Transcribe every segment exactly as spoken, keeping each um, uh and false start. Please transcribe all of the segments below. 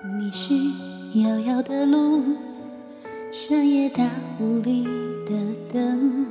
你是遥遥的路，深夜大雾里的灯。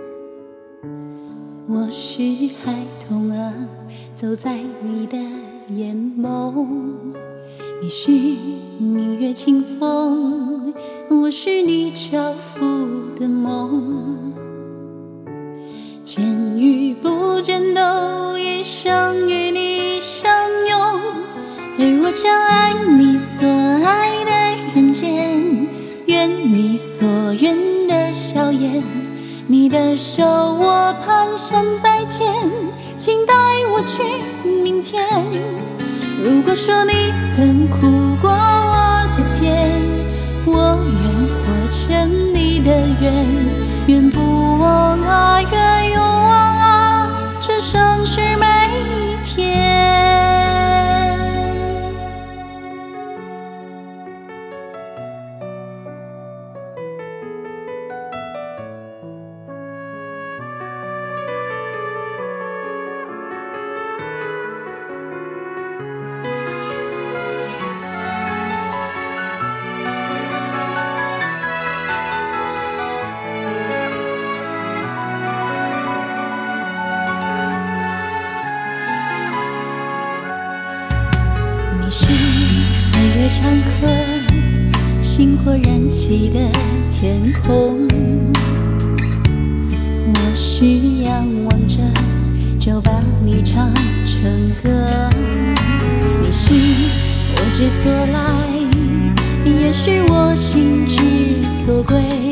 我是孩童儿，走在你的眼眸。你是明月清风，我是你交付的梦。见与不见都一生与你相拥，而我将爱你所爱的人间，愿你所愿的笑颜。你的手我蹒跚再见，请带我去明天。如果说你曾苦过我的甜，我愿活成你的愿，愿不忘啊，愿永忘啊，这生是每一天。你是岁月长河，星火燃起的天空。我是仰望着，就把你唱成歌。你是我之所来，也是我心之所归。